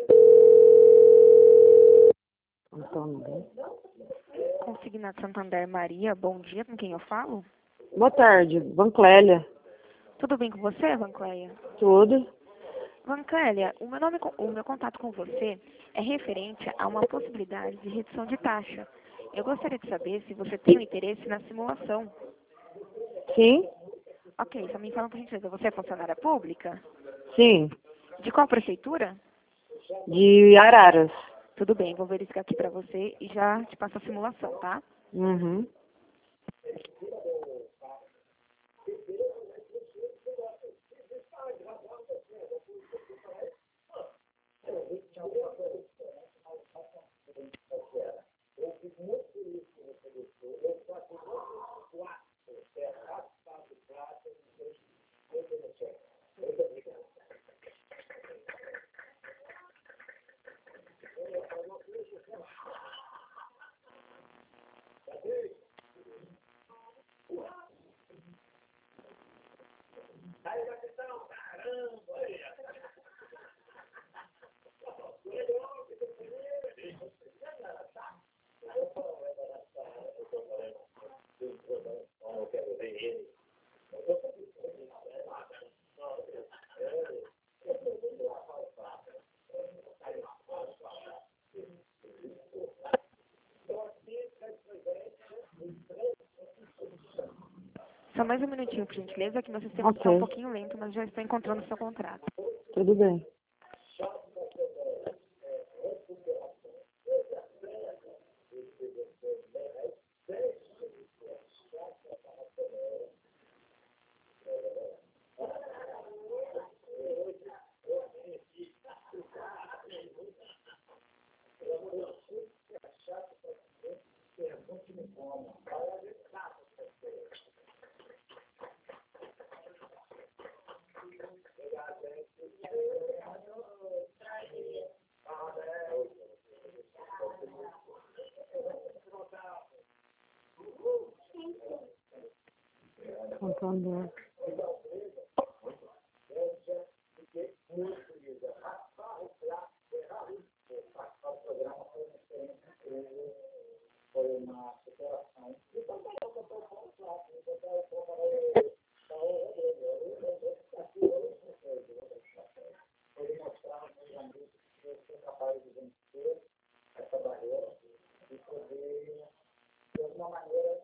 Santander. Consignado Santander Maria, bom dia, com quem eu falo? Boa tarde, Vanclélia. Tudo bem com você, Vanclélia? Tudo? Vanclélia, o meu contato com você é referente a uma possibilidade de redução de taxa. Eu gostaria de saber se você tem um interesse na simulação. Sim? Ok, só me fala por gentileza, você é funcionária pública? Sim. De qual prefeitura? De Araras. Tudo bem, vou verificar aqui pra você e já te passo a simulação, tá? Uhum. Só mais um minutinho, por gentileza, que meu sistema está um pouquinho lento, mas já estou encontrando o seu contrato. Tudo bem. Santander.